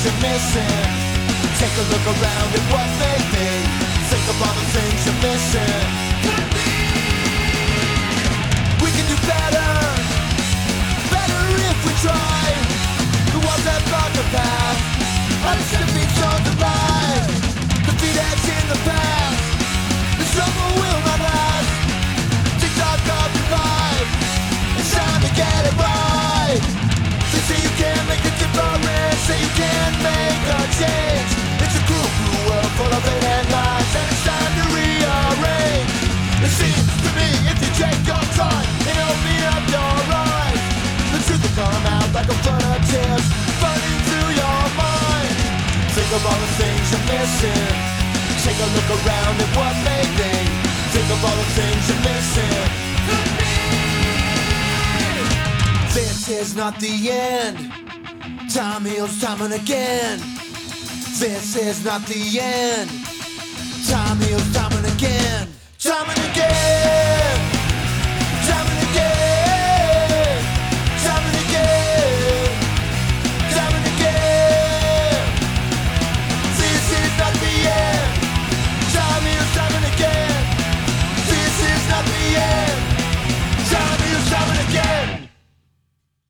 you're missing. Take a look around at what may be. Think of all the things you're missing. We can do better, better if we try. The ones that block the path are the stepping stones of life. The feet edge in the past, the struggle will not last. TikTok of your life, it's time to get it right. They say you can't make a difference, say you can't make a change. It's a cruel, cruel world full of hate and lies, and it's time to rearrange. It seems to me if you take your time and open up your eyes, the truth will come out like a flood of tears running through your mind. Think of all the things you're missing. Take a look around at what may be. Think of all the things you're missing. This is not the end. Time heals time and again. This is not the end. Time heals time and again. Time and again.